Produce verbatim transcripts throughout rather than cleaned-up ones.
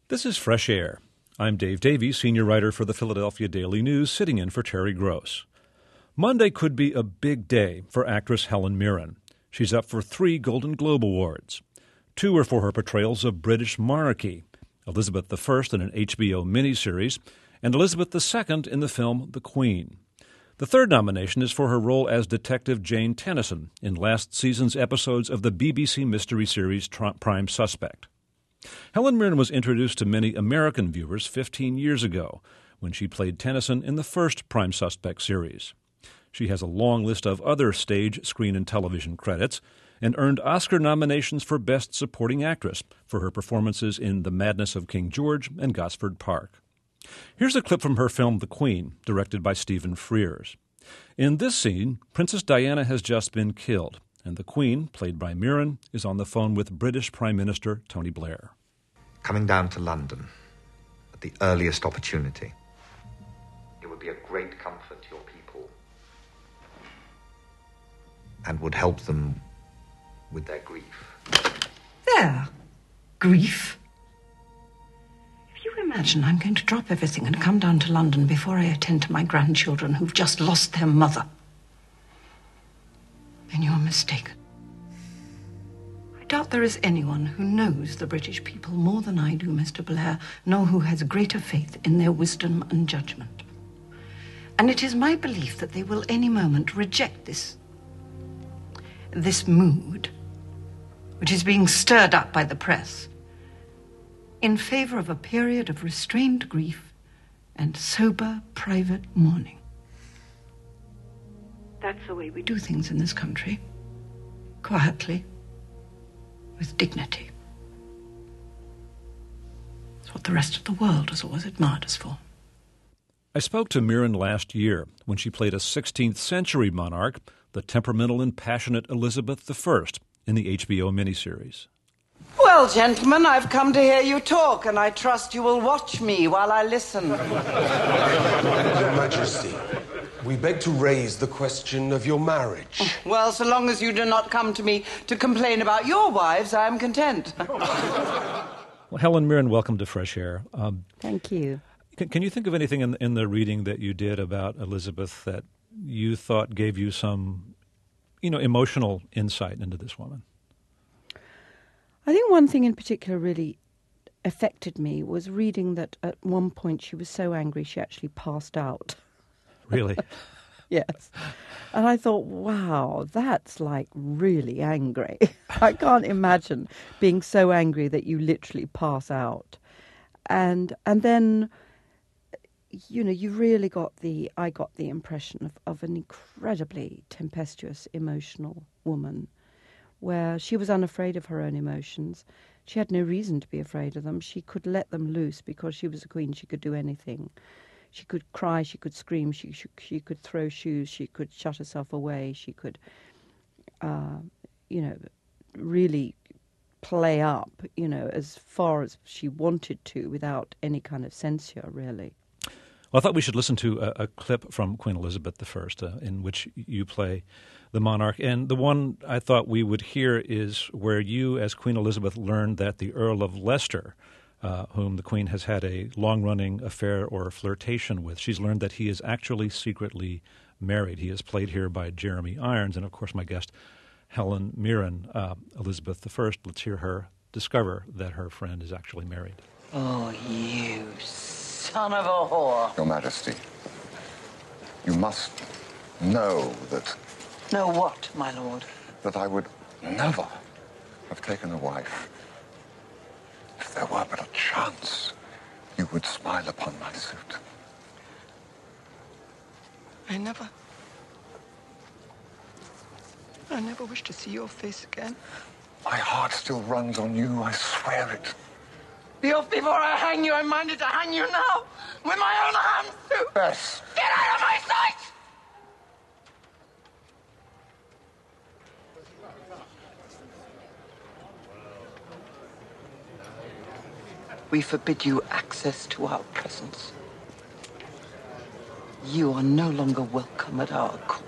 This is Fresh Air. I'm Dave Davies, senior writer for the Philadelphia Daily News, sitting in for Terry Gross. Monday could be a big day for actress Helen Mirren. She's up for three Golden Globe Awards. Two are for her portrayals of British monarchy, Elizabeth the First in an H B O miniseries, and Elizabeth the Second in the film The Queen. The third nomination is for her role as Detective Jane Tennyson in last season's episodes of the B B C mystery series Prime Suspect. Helen Mirren was introduced to many American viewers fifteen years ago when she played Tennyson in the first Prime Suspect series. She has a long list of other stage, screen, and television credits and earned Oscar nominations for Best Supporting Actress for her performances in The Madness of King George and Gosford Park. Here's a clip from her film The Queen, directed by Stephen Frears. In this scene, Princess Diana has just been killed, and the Queen, played by Mirren, is on the phone with British Prime Minister Tony Blair. Coming down to London at the earliest opportunity. It would be a great comfort to your people and would help them with their grief. There. Grief? If you imagine I'm going to drop everything and come down to London before I attend to my grandchildren who've just lost their mother, then you're mistaken. I doubt there is anyone who knows the British people more than I do, Mister Blair, nor who has greater faith in their wisdom and judgment. And it is my belief that they will any moment reject this, this mood, which is being stirred up by the press, in favor of a period of restrained grief and sober private mourning. That's the way we do things in this country. Quietly. With dignity. It's what the rest of the world has always admired us for. I spoke to Mirren last year when she played a sixteenth century monarch, the temperamental and passionate Elizabeth the First, in the H B O miniseries. Well, gentlemen, I've come to hear you talk, and I trust you will watch me while I listen. Your Majesty, we beg to raise the question of your marriage. Well, so long as you do not come to me to complain about your wives, I am content. Well, Helen Mirren, welcome to Fresh Air. Um, Thank you. Can, can you think of anything in, in the reading that you did about Elizabeth that you thought gave you some, you know, emotional insight into this woman? I think one thing in particular really affected me was reading that at one point she was so angry she actually passed out. Really? Yes. And I thought, wow, that's like really angry. I can't imagine being so angry that you literally pass out. And and then, you know, you really got the, I got the impression of, of an incredibly tempestuous, emotional woman, where she was unafraid of her own emotions. She had no reason to be afraid of them. She could let them loose because she was a queen. She could do anything. She could cry, she could scream, she, she, she could throw shoes, she could shut herself away, she could, uh, you know, really play up, you know, as far as she wanted to without any kind of censure, really. Well, I thought we should listen to a, a clip from Queen Elizabeth the First, uh, in which you play the monarch. And the one I thought we would hear is where you, as Queen Elizabeth, learned that the Earl of Leicester, uh, whom the Queen has had a long-running affair or flirtation with, she's learned that he is actually secretly married. He is played here by Jeremy Irons. And, of course, my guest, Helen Mirren, uh, Elizabeth the First. Let's hear her discover that her friend is actually married. Oh, you son of a whore. Your Majesty, you must know that... Know what, my lord? That I would never have taken a wife if there were but a chance you would smile upon my suit. I never... I never wish to see your face again. My heart still runs on you, I swear it. Be off before I hang you. I'm minded to hang you now. With my own hands, too. Yes. Get out of my sight! We forbid you access to our presence. You are no longer welcome at our court.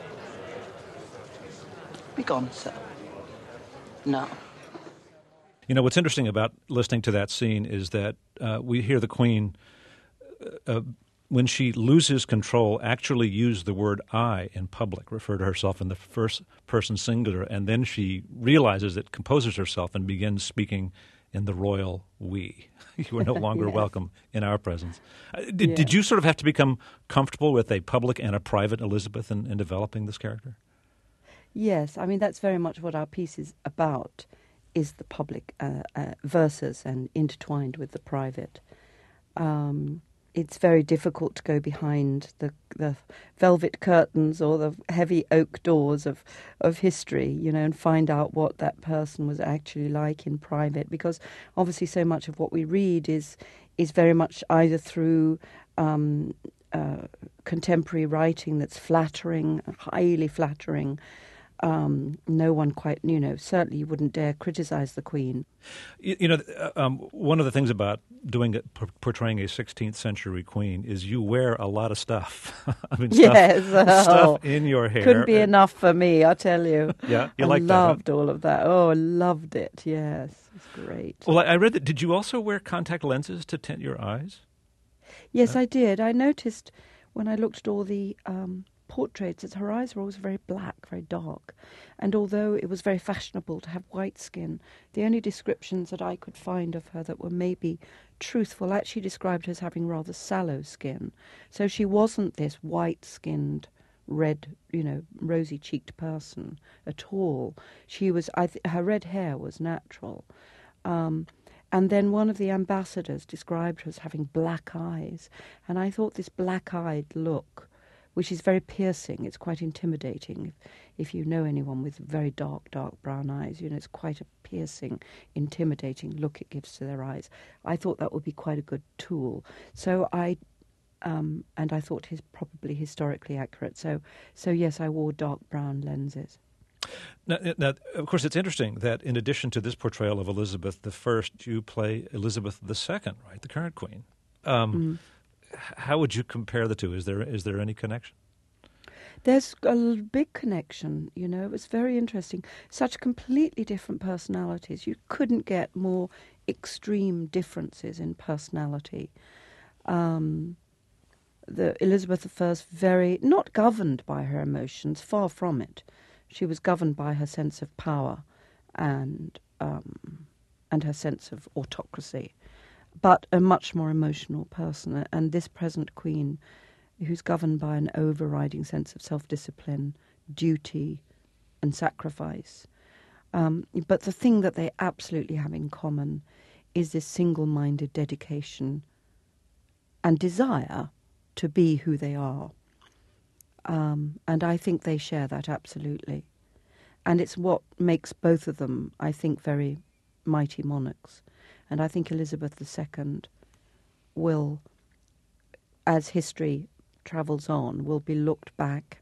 Be gone, sir. Now. You know, what's interesting about listening to that scene is that uh, we hear the Queen, uh, when she loses control, actually use the word I in public, refer to herself in the first person singular, and then she realizes it, composes herself, and begins speaking in the royal we. You are no longer yes. welcome in our presence. Uh, did, yeah. did you sort of have to become comfortable with a public and a private Elizabeth in, in developing this character? Yes, I mean, that's very much what our piece is about, is the public uh, uh, versus and intertwined with the private. Um, it's very difficult to go behind the the velvet curtains or the heavy oak doors of, of history, you know, and find out what that person was actually like in private, because obviously so much of what we read is is very much either through um, uh, contemporary writing that's flattering, highly flattering. Um, no one quite, you know, certainly you wouldn't dare criticize the Queen. You, you know, um, one of the things about doing it, portraying a sixteenth century Queen is you wear a lot of stuff. I mean, stuff, yes, oh, stuff in your hair. Couldn't be enough for me, I tell you. Yeah, you I like that? I loved all of that. Oh, I loved it. Yes, it's great. Well, I read that. Did you also wear contact lenses to tint your eyes? Yes, uh, I did. I noticed when I looked at all the Um, portraits that her eyes were always very black, very dark. And although it was very fashionable to have white skin, the only descriptions that I could find of her that were maybe truthful actually described her as having rather sallow skin. So she wasn't this white-skinned, red, you know, rosy-cheeked person at all. She was, I th- her red hair was natural. Um, and then one of the ambassadors described her as having black eyes. And I thought this black-eyed look, which is very piercing. It's quite intimidating. If, if you know anyone with very dark, dark brown eyes, you know, it's quite a piercing, intimidating look it gives to their eyes. I thought that would be quite a good tool. So I, um, and I thought he's probably historically accurate. So, so yes, I wore dark brown lenses. Now, now, of course, it's interesting that in addition to this portrayal of Elizabeth the First, you play Elizabeth the Second, right, the current Queen. Um, mm. How would you compare the two? Is there is there any connection? There's a big connection, you know. It was very interesting. Such completely different personalities. You couldn't get more extreme differences in personality. Um, the Elizabeth the First, very, not governed by her emotions, far from it. She was governed by her sense of power and um, and her sense of autocracy. But a much more emotional person. And this present Queen, who's governed by an overriding sense of self-discipline, duty, and sacrifice. Um, but the thing that they absolutely have in common is this single-minded dedication and desire to be who they are. Um, and I think they share that absolutely. And it's what makes both of them, I think, very mighty monarchs. And I think Elizabeth the Second will, as history travels on, will be looked back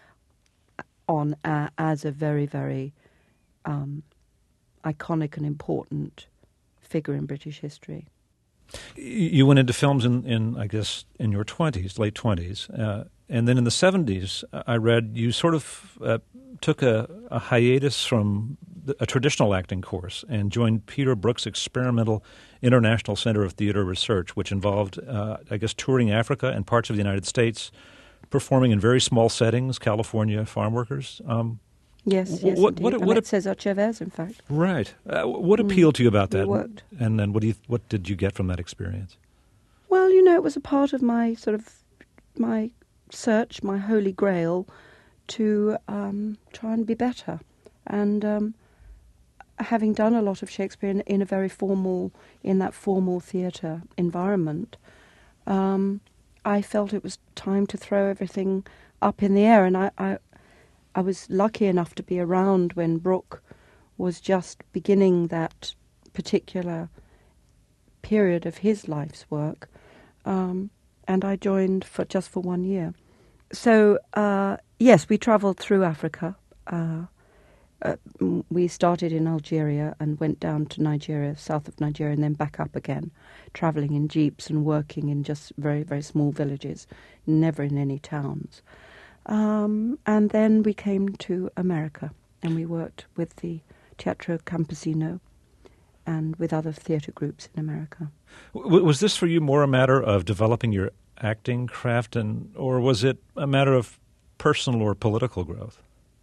on uh, as a very, very um, iconic and important figure in British history. You went into films in, in I guess, in your twenties, late twenties. Uh, and then in the seventies, I read you sort of uh, took a, a hiatus from the, a traditional acting course and joined Peter Brook's Experimental International Center of Theater Research, which involved, uh, I guess, touring Africa and parts of the United States, performing in very small settings, California farm workers. Um, yes, yes, what, what, what, what Cesar Chavez, in fact. Right. Uh, what appealed mm, to you about that? It worked. And then what do you, what did you get from that experience? Well, you know, it was a part of my sort of my search, my holy grail, to um, try and be better. And um, having done a lot of Shakespeare in, in a very formal, in that formal theatre environment, um, I felt it was time to throw everything up in the air. And I, I, I was lucky enough to be around when Brooke was just beginning that particular period of his life's work. Um, and I joined for just for one year. So, uh, yes, we travelled through Africa. Uh, uh, we started in Algeria and went down to Nigeria, south of Nigeria, and then back up again, travelling in jeeps and working in just very, very small villages, never in any towns. Um, and then we came to America, and we worked with the Teatro Campesino and with other theatre groups in America. W- was this for you more a matter of developing your acting craft, and or was it a matter of personal or political growth?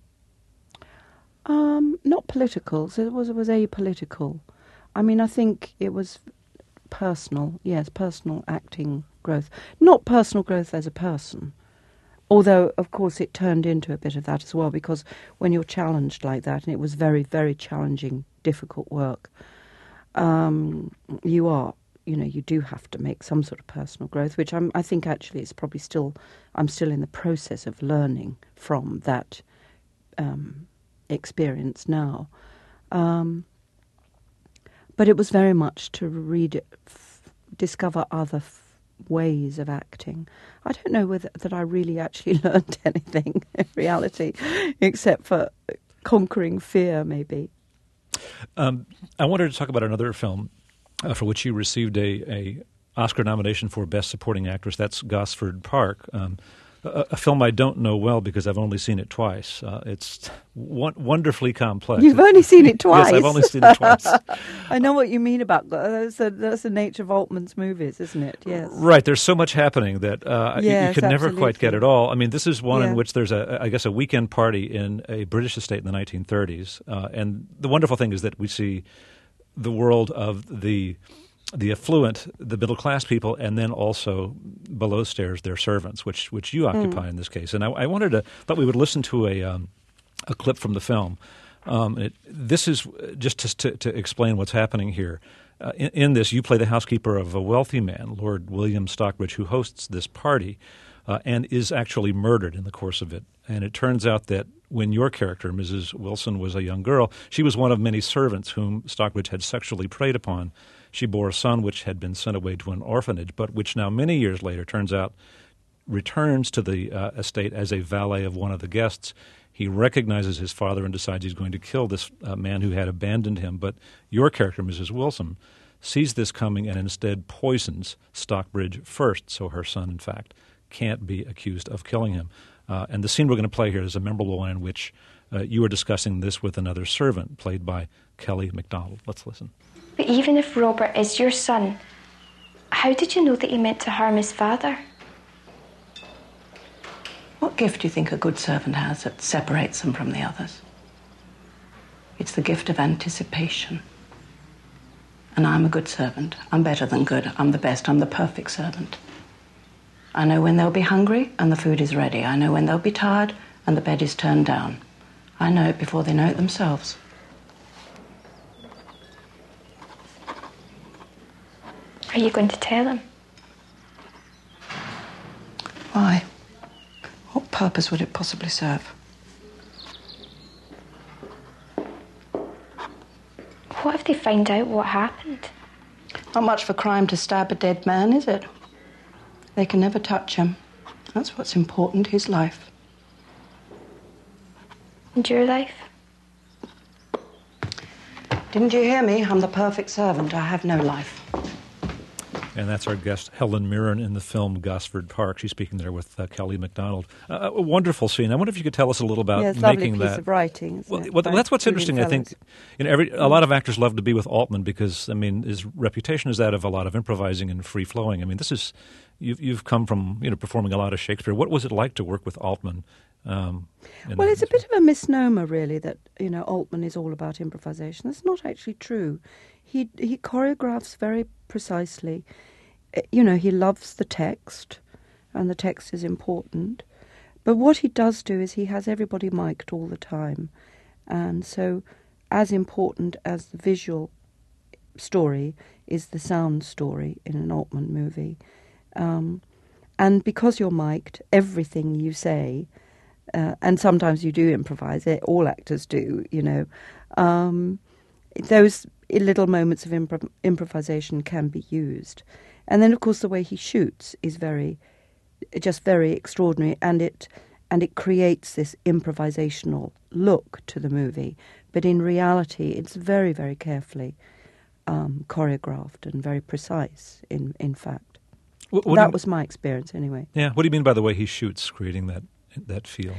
Um, not political. So it was it was apolitical. I mean, I think it was personal. Yes, personal acting growth, not personal growth as a person. Although, of course, it turned into a bit of that as well, because when you're challenged like that, and it was very, very challenging, difficult work, um, you are, you know, you do have to make some sort of personal growth, which I'm, I think actually it's probably still, I'm still in the process of learning from that um, experience now. Um, but it was very much to read, f- discover other f- ways of acting. I don't know whether that I really actually learned anything in reality, except for conquering fear, maybe. Um, I wanted to talk about another film uh, for which you received a, a Oscar nomination for Best Supporting Actress. That's Gosford Park, um, a, a film I don't know well because I've only seen it twice. Uh, it's w- wonderfully complex. You've only seen it twice? Yes, I've only seen it twice. I know what you mean about that. That's, a, that's the nature of Altman's movies, isn't it? Yes. Right. There's so much happening that uh, yes, you, you could never absolutely. quite get it all. I mean, this is one yeah. in which there's, a, I guess, a weekend party in a British estate in the nineteen thirties. Uh, and the wonderful thing is that we see the world of the the affluent, the middle-class people, and then also below stairs, their servants, which which you occupy mm. in this case. And I, I wanted to, thought we would listen to a um, a clip from the film. Um, it, this is just to, to, to explain what's happening here. Uh, in, in this, you play the housekeeper of a wealthy man, Lord William Stockbridge, who hosts this party uh, and is actually murdered in the course of it. And it turns out that when your character, Missus Wilson, was a young girl, she was one of many servants whom Stockbridge had sexually preyed upon. She bore a son which had been sent away to an orphanage, but which now many years later turns out returns to the uh, estate as a valet of one of the guests. He recognizes his father and decides he's going to kill this uh, man who had abandoned him. But your character, Missus Wilson, sees this coming and instead poisons Stockbridge first, so her son, in fact, can't be accused of killing him. Uh, and the scene we're going to play here is a memorable one in which uh, you are discussing this with another servant, played by Kelly MacDonald. Let's listen. But even if Robert is your son, how did you know that he meant to harm his father? What gift do you think a good servant has that separates them from the others? It's the gift of anticipation. And I'm a good servant. I'm better than good. I'm the best. I'm the perfect servant. I know when they'll be hungry and the food is ready. I know when they'll be tired and the bed is turned down. I know it before they know it themselves. Are you going to tell him? Why? What purpose would it possibly serve? What if they find out what happened? Not much for crime to stab a dead man, is it? They can never touch him. That's what's important, his life. And your life? Didn't you hear me? I'm the perfect servant. I have no life. And that's our guest, Helen Mirren, in the film Gosford Park. She's speaking there with uh, Kelly MacDonald. Uh, a wonderful scene. I wonder if you could tell us a little about yes, making lovely piece that. Of writing, well, it? well that's what's Julian interesting. Fellowes. I think you know, every, a lot of actors love to be with Altman because, I mean, his reputation is that of a lot of improvising and free flowing. I mean, this is you've you've come from you know performing a lot of Shakespeare. What was it like to work with Altman? Um, well, it's a bit of a misnomer, really, that you know Altman is all about improvisation. That's not actually true. He he choreographs very precisely. You know, he loves the text, and the text is important. But what he does do is he has everybody mic'd all the time. And so as important as the visual story is the sound story in an Altman movie. Um, and because you're mic'd, everything you say, uh, and sometimes you do improvise, it, all actors do, you know, um, those little moments of impro- improvisation can be used. And then, of course, the way he shoots is very, just very extraordinary, and it and it creates this improvisational look to the movie. But in reality, it's very, very carefully um, choreographed and very precise. In in fact, what, what that you, was my experience, anyway. Yeah. What do you mean by the way he shoots, creating that that feel?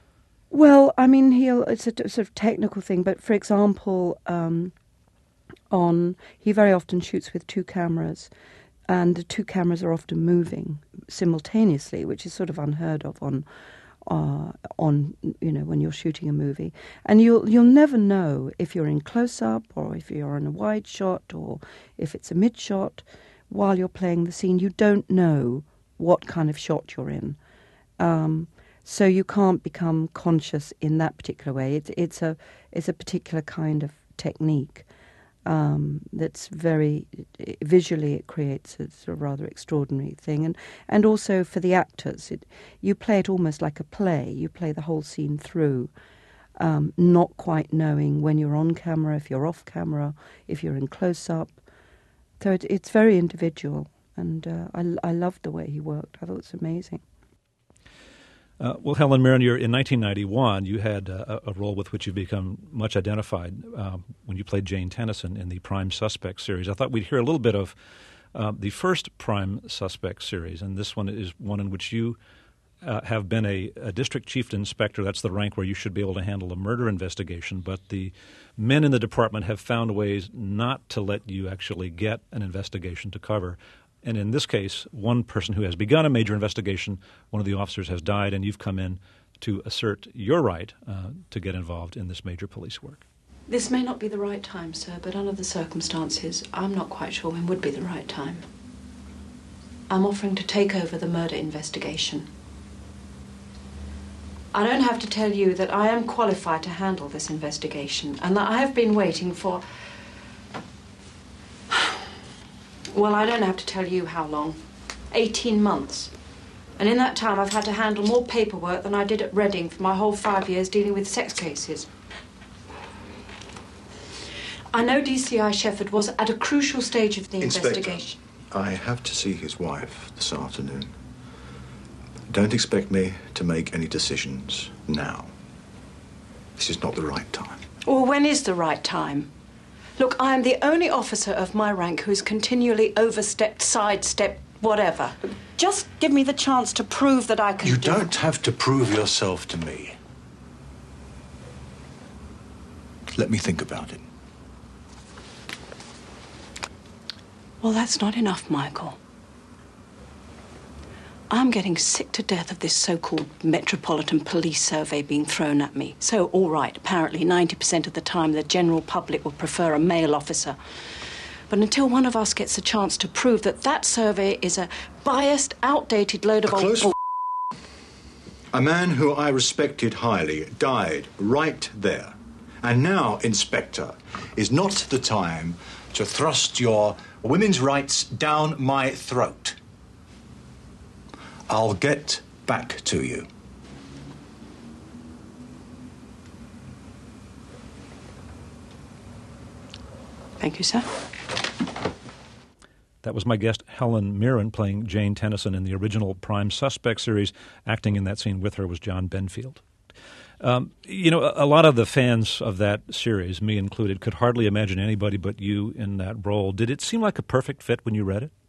Well, I mean, he'll it's a t- sort of technical thing, but for example. Um, on. He very often shoots with two cameras, and the two cameras are often moving simultaneously, which is sort of unheard of on, uh, on you know, when you're shooting a movie. And you'll you'll never know if you're in close-up or if you're in a wide shot or if it's a mid-shot while you're playing the scene. You don't know what kind of shot you're in. Um, so you can't become conscious in that particular way. It's it's a it's a particular kind of technique um, that's very visually. It creates a sort of rather extraordinary thing, and and also for the actors, it, you play it almost like a play. You play the whole scene through, um, not quite knowing when you're on camera, if you're off camera, if you're in close up. So it, it's very individual, and uh, I I loved the way he worked. I thought it was amazing. Uh, well, Helen Mirren, you're, in nineteen ninety-one, you had uh, a role with which you've become much identified um, when you played Jane Tennyson in the Prime Suspect series. I thought we'd hear a little bit of uh, the first Prime Suspect series, and this one is one in which you uh, have been a, a district chief inspector. That's the rank where you should be able to handle a murder investigation, but the men in the department have found ways not to let you actually get an investigation to cover. And in this case, one person who has begun a major investigation, one of the officers has died, and you've come in to assert your right uh, to get involved in this major police work. This may not be the right time, sir, but under the circumstances, I'm not quite sure when would be the right time. I'm offering to take over the murder investigation. I don't have to tell you that I am qualified to handle this investigation, and that I have been waiting for... Well, I don't have to tell you how long. eighteen months. And in that time, I've had to handle more paperwork than I did at Reading for my whole five years dealing with sex cases. I know D C I Shefford was at a crucial stage of the Inspector, investigation. I have to see his wife this afternoon. Don't expect me to make any decisions now. This is not the right time. Or when is the right time? Look, I am the only officer of my rank who's continually overstepped, sidestepped, whatever. Just give me the chance to prove that I can You do... don't have to prove yourself to me. Let me think about it. Well, that's not enough, Michael. I'm getting sick to death of this so-called Metropolitan Police Survey being thrown at me. So, all right, apparently ninety percent of the time the general public will prefer a male officer. But until one of us gets a chance to prove that that survey is a biased, outdated load of A old... close f- A man who I respected highly died right there. And now, Inspector, is not the time to thrust your women's rights down my throat. I'll get back to you. Thank you, sir. That was my guest, Helen Mirren, playing Jane Tennyson in the original Prime Suspect series. Acting in that scene with her was John Benfield. Um, you know, a, a lot of the fans of that series, me included, could hardly imagine anybody but you in that role. Did it seem like a perfect fit when you read it?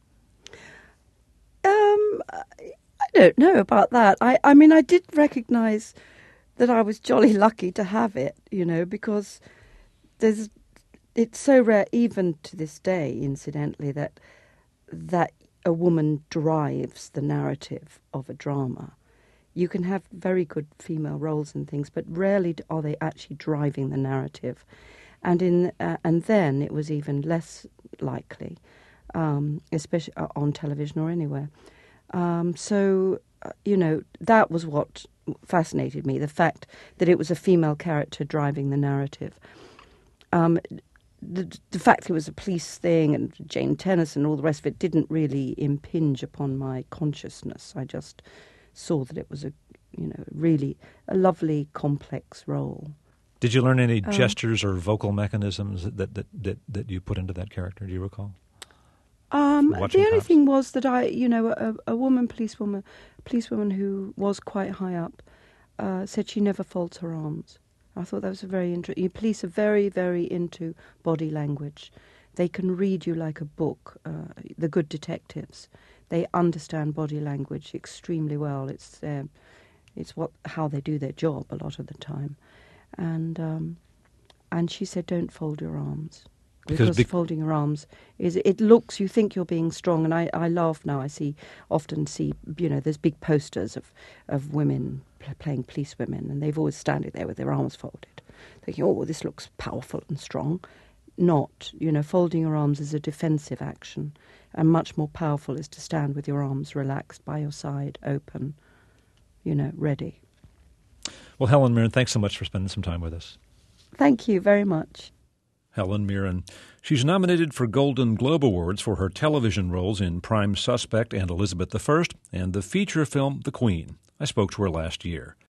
Um, I don't know about that. I, I mean, I did recognise that I was jolly lucky to have it, you know, because there's, it's so rare, even to this day, incidentally, that that a woman drives the narrative of a drama. You can have very good female roles and things, but rarely are they actually driving the narrative. And in uh, and then it was even less likely. Um, especially on television or anywhere. Um, so, uh, you know, that was what fascinated me, the fact that it was a female character driving the narrative. Um, the, the fact that it was a police thing and Jane Tennyson and all the rest of it didn't really impinge upon my consciousness. I just saw that it was a, you know, really a lovely, complex role. Did you learn any um, gestures or vocal mechanisms that, that, that, that you put into that character? Do you recall? Um, the only perhaps? thing was that I, you know, a, a woman policewoman, policewoman who was quite high up, uh, said she never folds her arms. I thought that was a very interesting. Police are very, very into body language. They can read you like a book. Uh, the good detectives, they understand body language extremely well. It's uh, it's what how they do their job a lot of the time, and um, and she said, "Don't fold your arms." Because, because be- folding your arms is, it looks, you think you're being strong, and I, I laugh now. I see, often see, you know, there's big posters of, of women pl- playing police women, and they've always standing there with their arms folded, thinking, oh, well, this looks powerful and strong. Not, you know, folding your arms is a defensive action, and much more powerful is to stand with your arms relaxed by your side, open, you know, ready. Well, Helen Mirren, thanks so much for spending some time with us. Thank you very much. Helen Mirren. She's nominated for Golden Globe Awards for her television roles in Prime Suspect and Elizabeth the First and the feature film The Queen. I spoke to her last year.